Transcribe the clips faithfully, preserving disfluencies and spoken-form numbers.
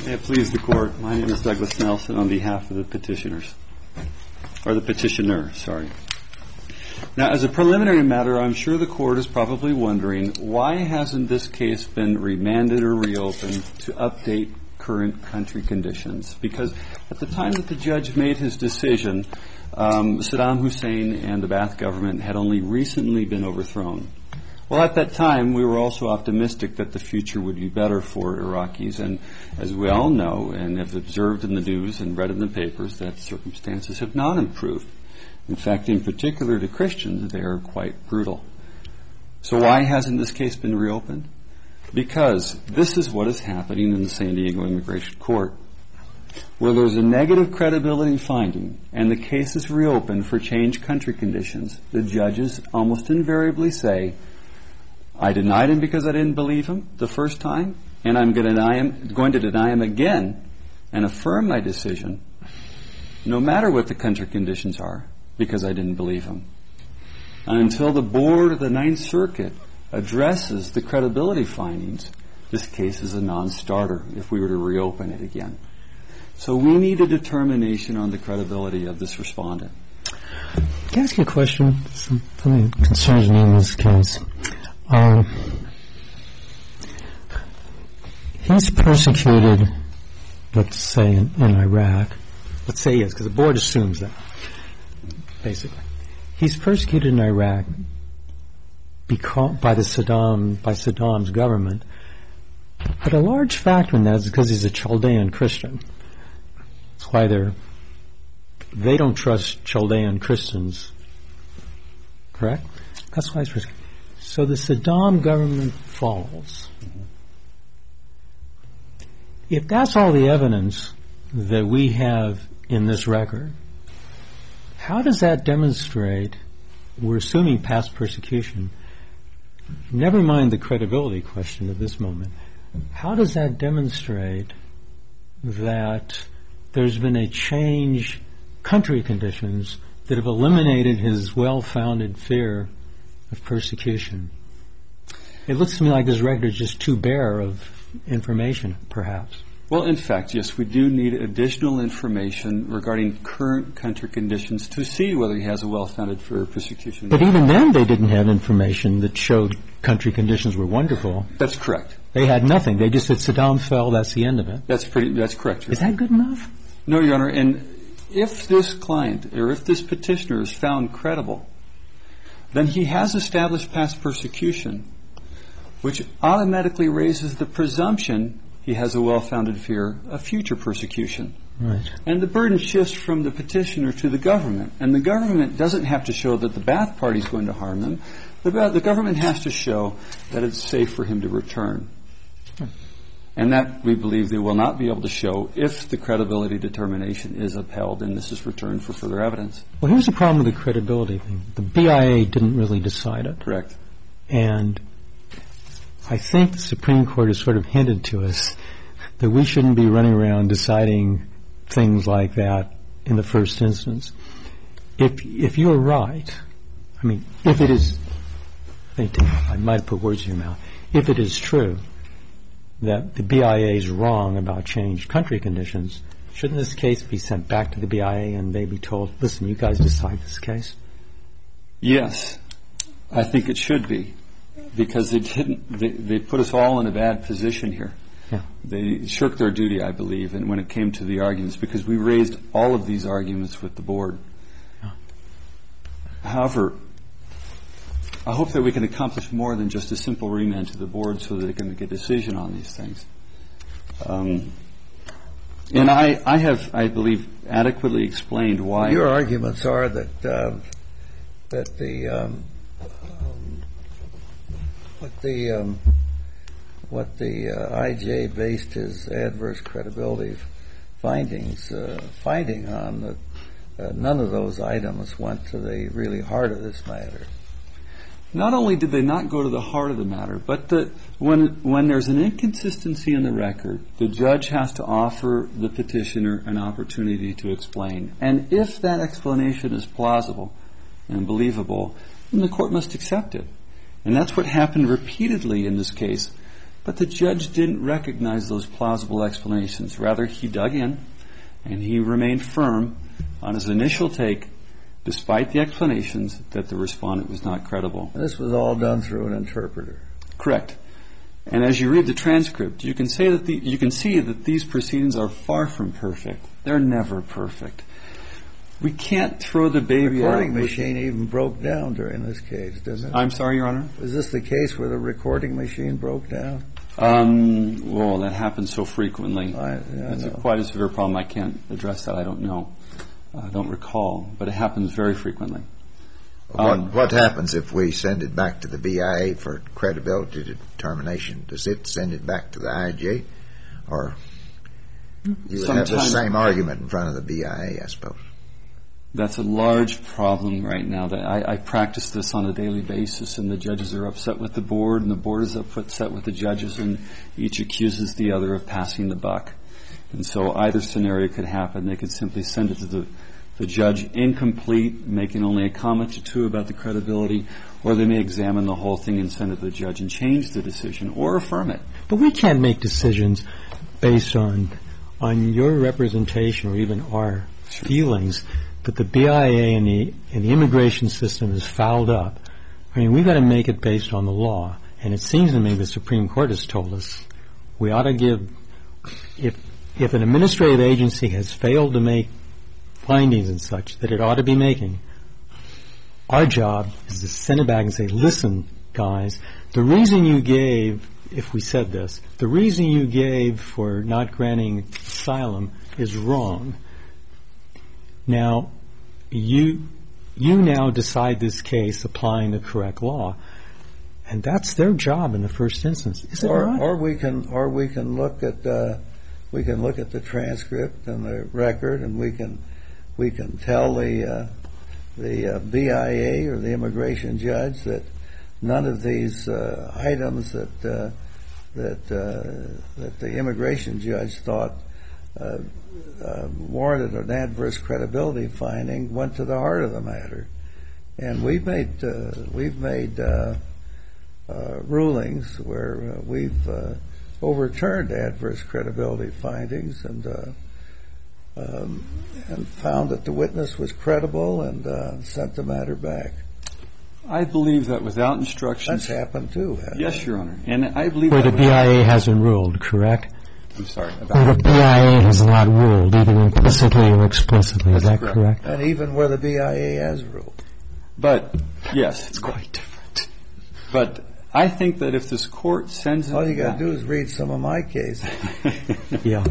May it please the Court, my name is Douglas Nelson on behalf of the petitioners, or the petitioner, sorry. Now, as a preliminary matter, I'm sure the Court is probably wondering, why hasn't this case been remanded or reopened to update current country conditions? Because at the time that the judge made his decision, um, Saddam Hussein and the Ba'ath government had only recently been overthrown. Well, at that time, we were also optimistic that the future would be better for Iraqis. And as we all know and have observed in the news and read in the papers, that circumstances have not improved. In fact, in particular to Christians, they are quite brutal. So why hasn't this case been reopened? Because this is what is happening in the San Diego Immigration Court, where there's a negative credibility finding and the case is reopened for changed country conditions. The judges almost invariably say, I denied him because I didn't believe him the first time, and I'm going to deny him, going to deny him again and affirm my decision, no matter what the country conditions are, because I didn't believe him. And until the board of the Ninth Circuit addresses the credibility findings, this case is a non-starter if we were to reopen it again. So we need a determination on the credibility of this respondent. Can I ask you a question? Something that concerns me in this case. Um, he's persecuted, let's say, in, in Iraq. Let's say he is, because the board assumes that, basically. He's persecuted in Iraq because, by the Saddam, by Saddam's government. But a large factor in that is because he's a Chaldean Christian. That's why they're, they don't trust Chaldean Christians. Correct? That's why he's persecuted. So the Saddam government falls. If that's all the evidence that we have in this record, how does that demonstrate, we're assuming past persecution, never mind the credibility question at this moment, how does that demonstrate that there's been a change country conditions that have eliminated his well-founded fear of persecution? It looks to me like this record is just too bare of information, perhaps. Well, in fact, yes, we do need additional information regarding current country conditions to see whether he has a well-founded fear of persecution. But even then they didn't have information that showed country conditions were wonderful. That's correct. They had nothing. They just said Saddam fell, that's the end of it. That's pretty. That's correct. Is that good enough? No, Your Honor. And if this client or if this petitioner is found credible, then he has established past persecution, which automatically raises the presumption he has a well-founded fear of future persecution. Right. And the burden shifts from the petitioner to the government. And the government doesn't have to show that the Ba'ath Party is going to harm them. The, the government has to show that it's safe for him to return. Hmm. And that, we believe, they will not be able to show if the credibility determination is upheld and this is returned for further evidence. Well, here's the problem with the credibility thing. The B I A didn't really decide it. Correct. And I think the Supreme Court has sort of hinted to us that we shouldn't be running around deciding things like that in the first instance. If if you're right, I mean, if it is, I might have put words in your mouth, if it is true that the B I A is wrong about changed country conditions, shouldn't this case be sent back to the B I A and they be told, listen, you guys decide this case? Yes, I think it should be, because they didn't. They, they put us all in a bad position here. Yeah. They shirked their duty, I believe, and when it came to the arguments, because we raised all of these arguments with the board. Yeah. However, I hope that we can accomplish more than just a simple remand to the board so that they can make a decision on these things. Um, and I, I have, I believe, adequately explained why. Your arguments are that uh, that the um, um, what the um, what the uh, I J based his adverse credibility findings uh, finding on that uh, none of those items went to the really heart of this matter. Not only did they not go to the heart of the matter, but that when when there's an inconsistency in the record, the judge has to offer the petitioner an opportunity to explain. And if that explanation is plausible and believable, then the court must accept it. And that's what happened repeatedly in this case. But the judge didn't recognize those plausible explanations. Rather, he dug in and he remained firm on his initial take, despite the explanations, that the respondent was not credible. This was all done through an interpreter. Correct. And as you read the transcript, you can say that the, you can see that these proceedings are far from perfect. They're never perfect. We can't throw the baby The recording out. machine even broke down during this case, doesn't it? I'm sorry, Your Honor? Is this the case where the recording machine broke down? Um, well, that happens so frequently. I, yeah, it's I a, know. quite a severe problem. I can't address that. I don't know. I don't recall. But it happens very frequently. Um, What, what happens if we send it back to the B I A for credibility determination? Does it send it back to the I J? Or you would have the Sometimes- same argument in front of the B I A, I suppose. That's a large problem right now. That I, I practice this on a daily basis, and the judges are upset with the board, and the board is upset with the judges, and each accuses the other of passing the buck. And so either scenario could happen. They could simply send it to the, the judge incomplete, making only a comment or two about the credibility, or they may examine the whole thing and send it to the judge and change the decision or affirm it. But we can't make decisions based on on your representation or even our feelings that the B I A and the and the immigration system is fouled up. I mean, we've got to make it based on the law. And it seems to me the Supreme Court has told us we ought to give, if if an administrative agency has failed to make findings and such that it ought to be making, our job is to send it back and say, listen, guys, the reason you gave, if we said this, the reason you gave for not granting asylum is wrong. Now, you you now decide this case applying the correct law, and that's their job in the first instance, is it Or, not? or we can, or we can look at, uh, we can look at the transcript and the record, and we can, we can tell the uh, the uh, B I A or the immigration judge that none of these uh, items that uh, that uh, that the immigration judge thought uh, uh, warranted an adverse credibility finding went to the heart of the matter, and we've made uh, we've made uh, uh, rulings where uh, we've uh, overturned adverse credibility findings and uh, um, and found that the witness was credible and uh, sent the matter back. I believe that without instructions. That's happened too, hasn't Yes, it? Your Honor. And I believe Where that the B I A hasn't ruled, correct? I'm sorry. Where About the B I A has not ruled, either implicitly or explicitly. Is that That's correct? And even where the B I A has ruled. But, yes. It's quite different. But I think that if this court sends it All you got back, to do is read some of my cases. Yeah.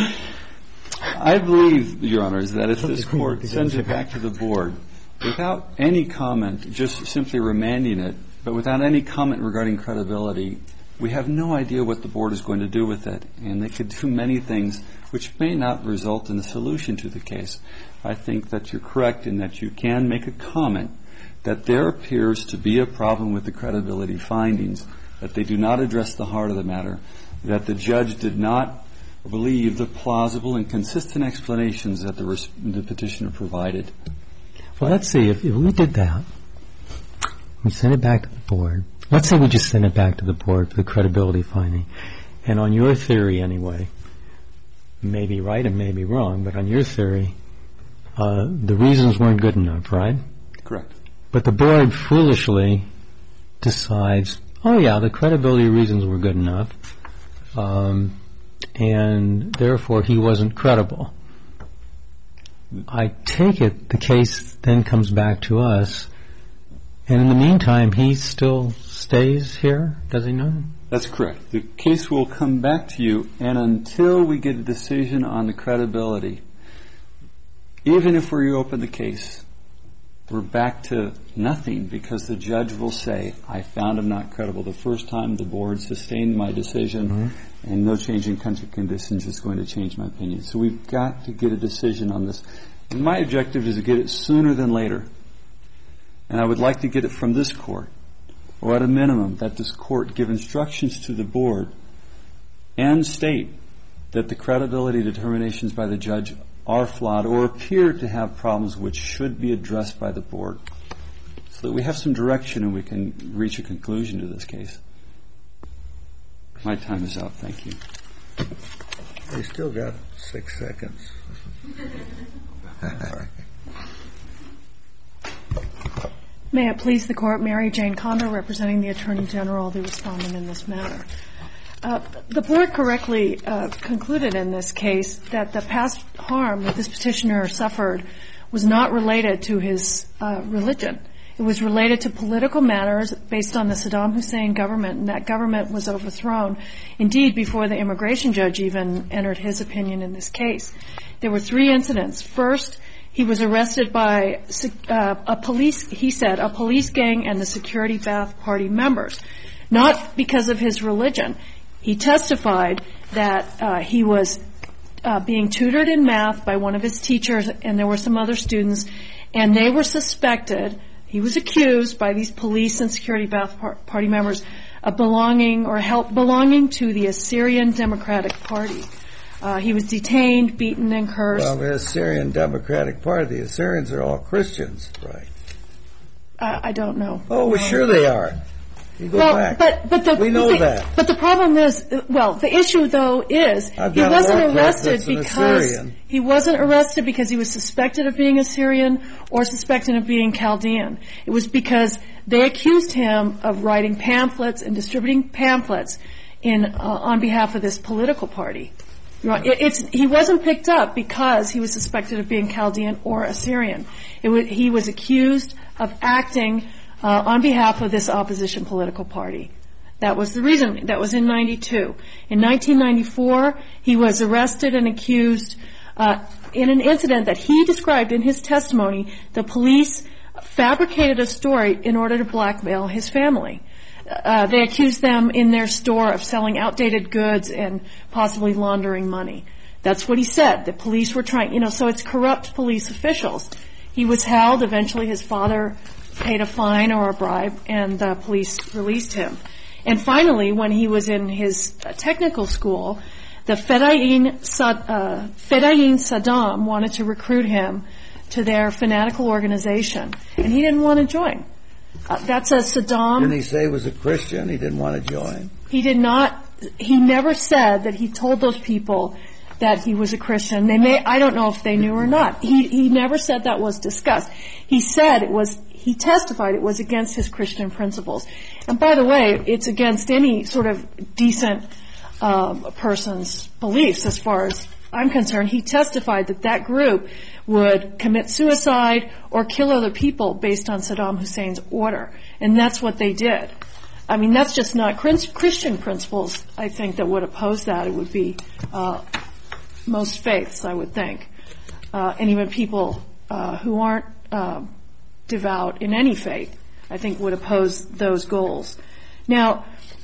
I believe, Your Honor, is that if this court sends it back to the board without any comment, just simply remanding it, but without any comment regarding credibility, we have no idea what the board is going to do with it. And they could do many things which may not result in a solution to the case. I think that you're correct in that you can make a comment that there appears to be a problem with the credibility findings, that they do not address the heart of the matter, that the judge did not believe the plausible and consistent explanations that the, res- the petitioner provided. Well, let's see. If, if we did that, we send it back to the board. Let's say we just send it back to the board for the credibility finding. And on your theory, anyway, may be right and may be wrong, but on your theory, uh, the reasons weren't good enough, right? Correct. But the board foolishly decides, oh, yeah, the credibility reasons were good enough, um, and therefore he wasn't credible. I take it the case then comes back to us, and in the meantime, he still stays here, does he not? That's correct. The case will come back to you, and until we get a decision on the credibility, even if we reopen the case, we're back to nothing, because the judge will say, I found him not credible the first time, the board sustained my decision, mm-hmm. and no change in country conditions is going to change my opinion. So we've got to get a decision on this. And my objective is to get it sooner than later. And I would like to get it from this court, or at a minimum, that this court give instructions to the board and state that the credibility determinations by the judge are flawed or appear to have problems which should be addressed by the board, so that we have some direction and we can reach a conclusion to this case. My time is up. Thank you. You still got six seconds. May it please the Court, Mary Jane Condor, representing the Attorney General, the respondent in this matter. Uh, the Board correctly uh, concluded in this case that the past harm that this petitioner suffered was not related to his uh, religion. It was related to political matters based on the Saddam Hussein government, and that government was overthrown, indeed, before the immigration judge even entered his opinion in this case. There were three incidents. First, he was arrested by uh, a police, he said, a police gang and the Security Ba'ath Party members, not because of his religion. He testified that uh, he was uh, being tutored in math by one of his teachers, and there were some other students, and they were suspected, he was accused by these police and Security Ba'ath Party members of belonging or help belonging to the Assyrian Democratic Party. Uh, he was detained, beaten, and cursed. Well, the Assyrian Democratic Party, the Assyrians are all Christians, right? Uh, I don't know. Oh, well, sure they are. You go well, back. But, but the, we know the, that. But the problem is, well, the issue though is I've he got wasn't one arrested that's an because Assyrian. he wasn't arrested because he was suspected of being Assyrian or suspected of being Chaldean. It was because they accused him of writing pamphlets and distributing pamphlets in uh, on behalf of this political party. It, it's, he wasn't picked up because he was suspected of being Chaldean or Assyrian. It was, he was accused of acting uh, on behalf of this opposition political party. That was the reason. That was in ninety-two. In nineteen ninety-four, he was arrested and accused uh, in an incident that he described in his testimony. The police fabricated a story in order to blackmail his family. Uh, they accused them in their store of selling outdated goods and possibly laundering money. That's what he said. The police were trying, you know, so it's corrupt police officials. He was held. Eventually his father paid a fine or a bribe, and the police released him. And finally, when he was in his uh, technical school, the Fedayeen, Sad, uh, Fedayeen Saddam wanted to recruit him to their fanatical organization, and he didn't want to join. Uh, that's a Saddam. Didn't he say he was a Christian? He didn't want to join? He did not. He never said that he told those people that he was a Christian. They may, I don't know if they knew or not. He, he never said that was discussed. He said it was, he testified it was against his Christian principles. And by the way, it's against any sort of decent um, person's beliefs as far as I'm concerned. He testified that that group would commit suicide or kill other people based on Saddam Hussein's order. And that's what they did. I mean, that's just not Christian principles, I think, that would oppose that. It would be uh, most faiths, I would think, uh, and even people uh, who aren't uh, devout in any faith, I think, would oppose those goals. Now,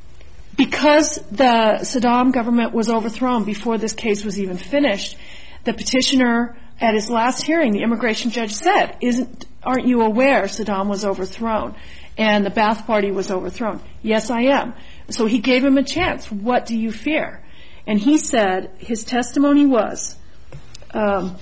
because the Saddam government was overthrown before this case was even finished, the petitioner at his last hearing, the immigration judge said, "Isn't, aren't you aware Saddam was overthrown and the Ba'ath Party was overthrown?" "Yes, I am." So he gave him a chance. "What do you fear?" And he said, his testimony was, um,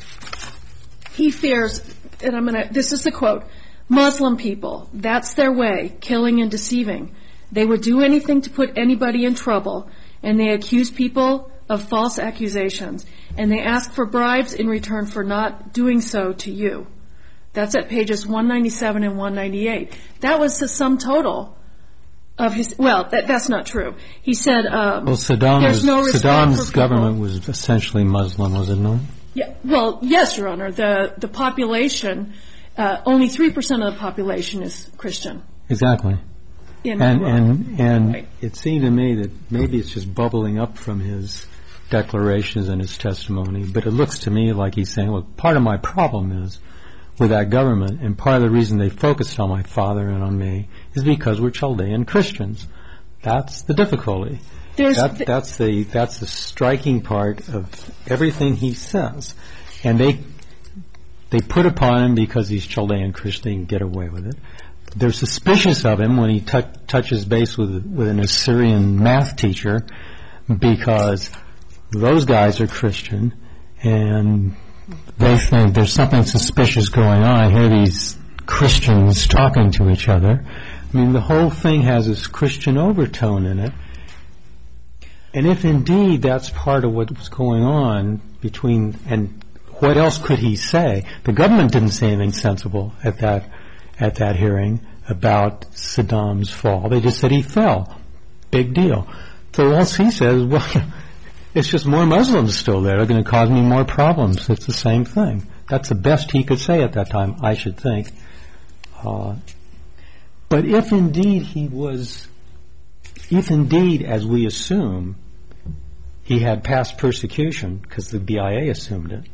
he fears, and I'm going to, this is the quote, "Muslim people, that's their way, killing and deceiving. They would do anything to put anybody in trouble, and they accuse people of false accusations, and they ask for bribes in return for not doing so to you." That's at pages one ninety-seven and one ninety-eight. That was the sum total of his, well, that, that's not true. He said, um, well, Saddam there's was, no respect Saddam's for government was essentially Muslim, was it not? Yeah, well, yes, Your Honor. The, the population, uh, only three percent of the population is Christian. Exactly. In and Iraq. and, and Right. It seemed to me that maybe it's just bubbling up from his declarations and his testimony, but it looks to me like he's saying, look, part of my problem is with that government, and part of the reason they focused on my father and on me is because we're Chaldean Christians. That's the difficulty. That, th- that's the that's the striking part of everything he says, and they they put upon him because he's Chaldean Christian and get away with it. They're suspicious of him when he t- touches base with with an Assyrian math teacher because those guys are Christian, and they think there's something suspicious going on. I hear these Christians talking to each other. I mean, the whole thing has this Christian overtone in it. And if indeed that's part of what was going on between, and what else could he say? The government didn't say anything sensible at that at that hearing about Saddam's fall. They just said he fell. Big deal. So else he says, well, it's just more Muslims still there. They're going to cause me more problems. It's the same thing. That's the best he could say at that time, I should think. Uh, but if indeed he was, if indeed, as we assume, he had past persecution, because the B I A assumed it,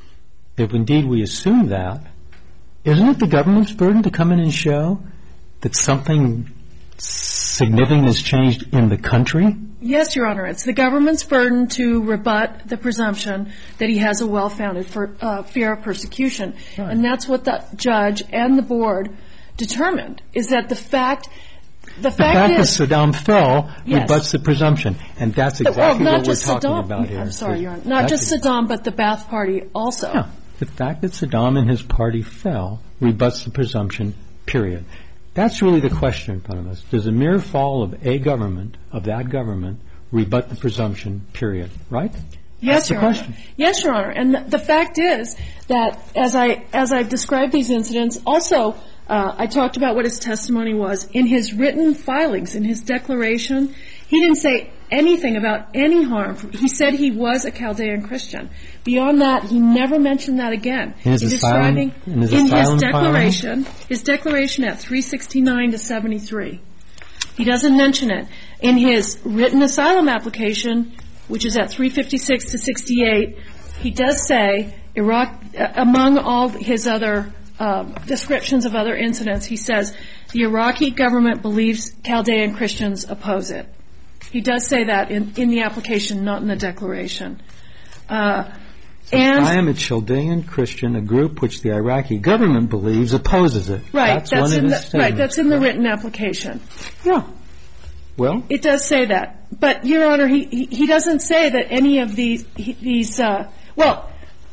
if indeed we assume that, isn't it the government's burden to come in and show that something significant has changed in the country? Yes, Your Honor. It's the government's burden to rebut the presumption that he has a well-founded for, uh, fear of persecution. Right. And that's what the judge and the board determined, is that the fact... The fact, the fact is, that Saddam fell yes. rebuts the presumption. And that's exactly well, not what we're just talking Saddam. about here. I'm sorry, Your Honor. Not that's just Saddam, but the Ba'ath Party also. Yeah. The fact that Saddam and his party fell rebuts the presumption, period. That's really the question in front of us. Does the mere fall of a government, of that government, rebut the presumption, period? Right? Yes, That's Your the Honor. question. Yes, Your Honor. And the, the fact is that as I as I've described these incidents, also uh, I talked about what his testimony was in his written filings, in his declaration. He didn't say anything about any harm. He said he was a Chaldean Christian. Beyond that, he never mentioned that again. In his in asylum, describing in his, in asylum his declaration, filing? his declaration at three sixty-nine to seventy-three. He doesn't mention it. In his written asylum application, which is at three fifty-six to sixty-eight, he does say Iraq, uh, among all his other uh, descriptions of other incidents, he says the Iraqi government believes Chaldean Christians oppose it. He does say that in, in the application, not in the declaration. Uh, and I am a Chaldean Christian, a group which the Iraqi government believes opposes it. Right, that's, that's one in of the, his right, that's in the right? written application. Yeah. Well, it does say that, but Your Honor, he he, he doesn't say that any of these he, these uh, well,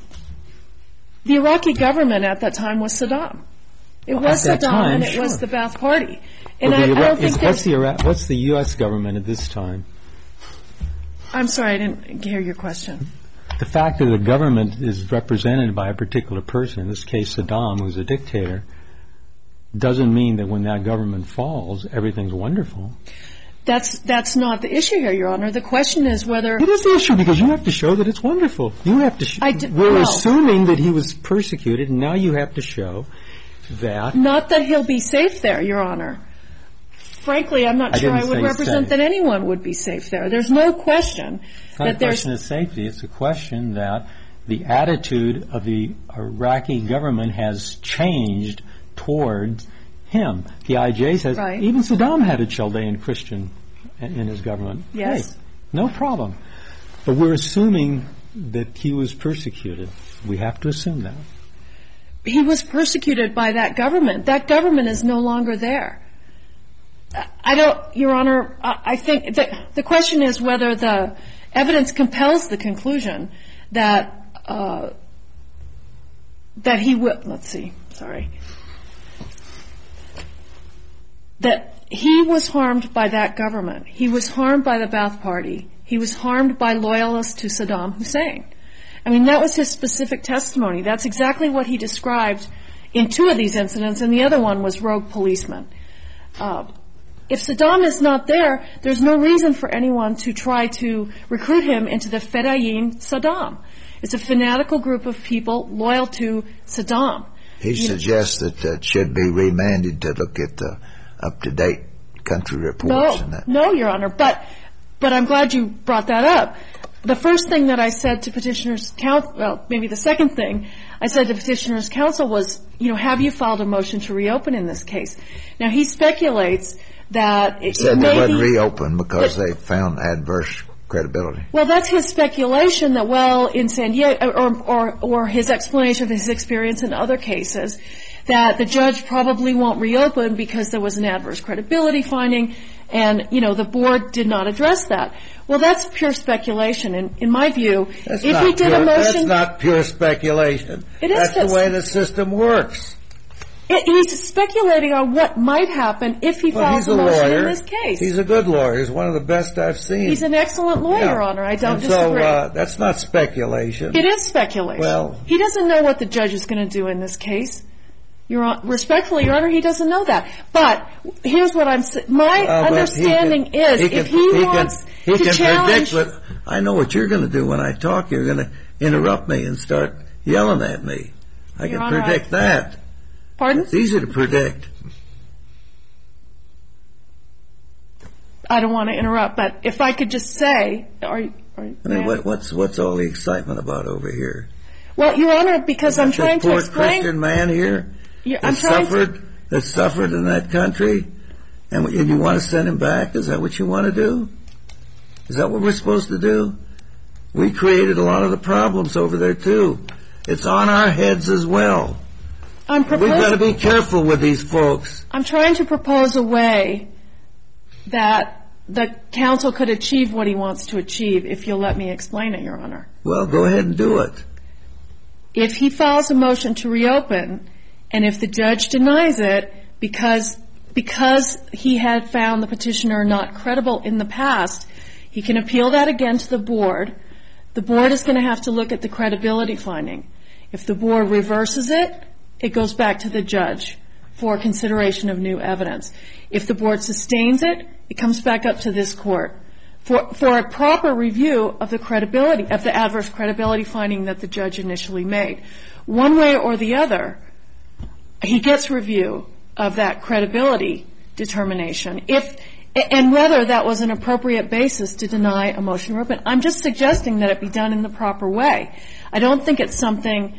the Iraqi government at that time was Saddam. It was at Saddam, that time, and it sure. was the Ba'ath Party. And well, I, the, I don't is, think what's the Iraq, what's the U S government at this time? I'm sorry, I didn't hear your question. The fact that the government is represented by a particular person, in this case Saddam, who's a dictator, doesn't mean that when that government falls, everything's wonderful. That's that's not the issue here, Your Honor. The question is whether... It is the issue because you have to show that it's wonderful. You have to. Sh- I d- we're no. assuming that he was persecuted, and now you have to show that... Not that he'll be safe there, Your Honor. Frankly, I'm not I sure I didn't would say represent safe. that anyone would be safe there. There's no question It's not that a there's... question of safety. It's a question that the attitude of the Iraqi government has changed towards him. The I J says Right. even Saddam had a Chaldean Christian in, in his government. Yes. Hey, no problem. But we're assuming that he was persecuted. We have to assume that. He was persecuted by that government. That government is no longer there. I don't, Your Honor, I think that the question is whether the evidence compels the conclusion that uh, that he will, let's see, sorry, that he was harmed by that government. He was harmed by the Ba'ath Party. He was harmed by loyalists to Saddam Hussein. I mean, that was his specific testimony. That's exactly what he described in two of these incidents, and the other one was rogue policemen. Uh, if Saddam is not there, there's no reason for anyone to try to recruit him into the Fedayeen Saddam. It's a fanatical group of people loyal to Saddam. He You know- suggests that uh, it should be remanded to look at the up-to-date country reports No, and that. no, Your Honor, but but I'm glad you brought that up. The first thing that I said to Petitioner's Counsel, well, maybe the second thing I said to Petitioner's Counsel was, you know, have you filed a motion to reopen in this case? Now, he speculates that it, Said it they may wouldn't be, reopen because that- they found adverse credibility. Well, that's his speculation that, well, in San Diego, or, or, or his explanation of his experience in other cases, that the judge probably won't reopen because there was an adverse credibility finding, and, you know, the board did not address that. Well, that's pure speculation. In, in my view, That's if not he did pure, a That's motion... not pure speculation. It is That's just- the way the system works. It, he's speculating on what might happen if he Well, files he's a a motion lawyer. in this case. He's a good lawyer. He's one of the best I've seen. He's an excellent lawyer, Yeah. Your Honor. I don't and disagree. So uh, that's not speculation. It is speculation. Well- he doesn't know what the judge is going to do in this case. Your Hon- respectfully, Your Honor, he doesn't know that. But here's what I'm saying. My Well, but understanding he can- is he can- if he, he wants can, he to can challenge... predict what I know what you're going to do when I talk. You're going to interrupt me and start yelling at me. I Your can Honor, predict I- that. Pardon? It's easy to predict. I don't want to interrupt, but if I could just say... Are, you- are, you- I mean, what, what's what's all the excitement about over here? Well, Your Honor, because I'm This trying to poor explain... Christian man here Yeah, I'm that trying to- suffered that suffered in that country, and, and you want to send him back? Is that what you want to do? Is that what we're supposed to do? We created a lot of the problems over there too. It's on our heads as well. I'm We've got to proposing... be careful with these folks. I'm trying to propose a way that the counsel could achieve what he wants to achieve, if you'll let me explain it, Your Honor. Well, go ahead and do it. If he files a motion to reopen, and if the judge denies it because because he had found the petitioner not credible in the past, he can appeal that again to the board. The board is going to have to look at the credibility finding. If the board reverses it, it goes back to the judge for consideration of new evidence. If the board sustains it, it comes back up to this court for for a proper review of the credibility, of the adverse credibility finding that the judge initially made. One way or the other, he gets review of that credibility determination, if and whether that was an appropriate basis to deny a motion to reopen. I'm just suggesting that it be done in the proper way. I don't think it's something,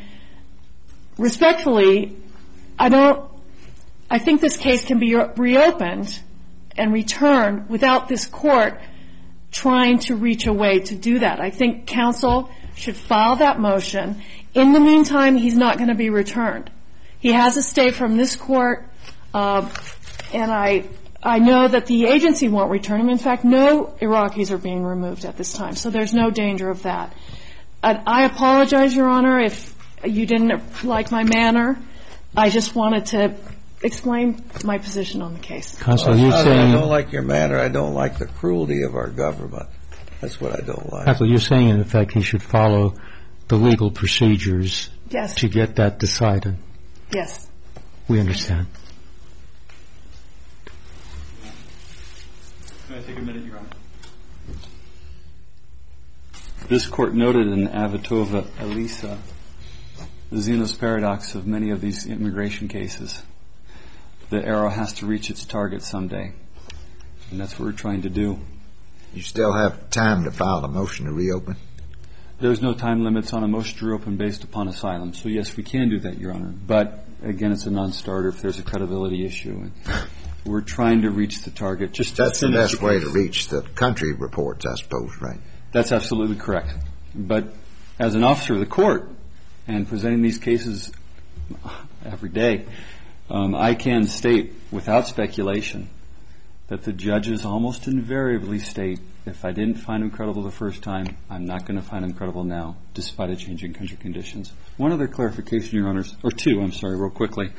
respectfully, I don't, I think this case can be reopened and returned without this court trying to reach a way to do that. I think counsel should file that motion. In the meantime, he's not going to be returned. He has a stay from this court, uh, and I I know that the agency won't return him. In fact, no Iraqis are being removed at this time, so there's no danger of that. Uh, I apologize, Your Honor, if you didn't like my manner. I just wanted to explain my position on the case. Counsel, Well, you're I saying... don't like your manner. I don't like the cruelty of our government. That's what I don't like. Counsel, you're saying, in effect, he should follow the legal procedures Yes. to get that decided. Yes. We understand. Can I take a minute, Your Honor? This court noted in Avitova Elisa the Zeno's paradox of many of these immigration cases. The arrow has to reach its target someday, and that's what we're trying to do. You still have time to file a motion to reopen? There's no time limits on a motion to reopen based upon asylum. So, yes, we can do that, Your Honor. But, again, it's a non-starter if there's a credibility issue. And we're trying to reach the target. Just to That's the finish best the way case. to reach the country reports, I suppose, right? That's absolutely correct. But as an officer of the court and presenting these cases every day, um, I can state without speculation that the judges almost invariably state, if I didn't find him credible the first time, I'm not going to find him credible now, despite a change in country conditions. One other clarification, Your Honors, or two, I'm sorry, real quickly.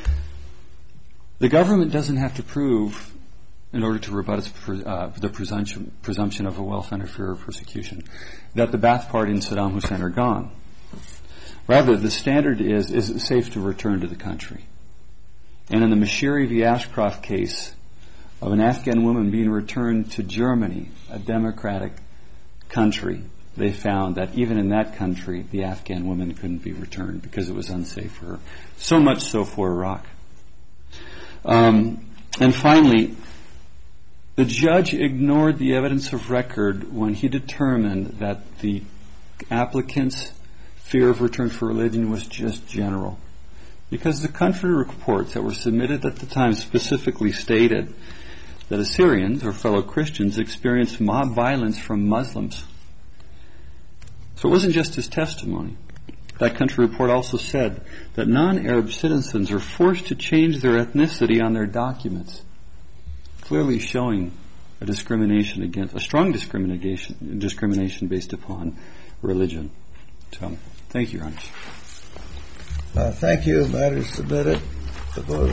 The government doesn't have to prove, in order to rebut its, pre- uh, the presumption, presumption of a well-founded fear of persecution, that the Ba'ath Party and Saddam Hussein are gone. Rather, the standard is, is it safe to return to the country? And in the Mashiri v. Ashcroft case of an Afghan woman being returned to Germany, a democratic country, they found that even in that country, the Afghan woman couldn't be returned because it was unsafe for her. So much so for Iraq. Um, and finally, the judge ignored the evidence of record when he determined that the applicant's fear of return for religion was just general. Because the country reports that were submitted at the time specifically stated that Assyrians, or fellow Christians, experienced mob violence from Muslims. So it wasn't just his testimony. That country report also said that non-Arab citizens are forced to change their ethnicity on their documents, clearly showing a discrimination against, a strong discrimination, discrimination based upon religion. So, thank you, Your Honor. Uh, thank you. Matter submitted. to go to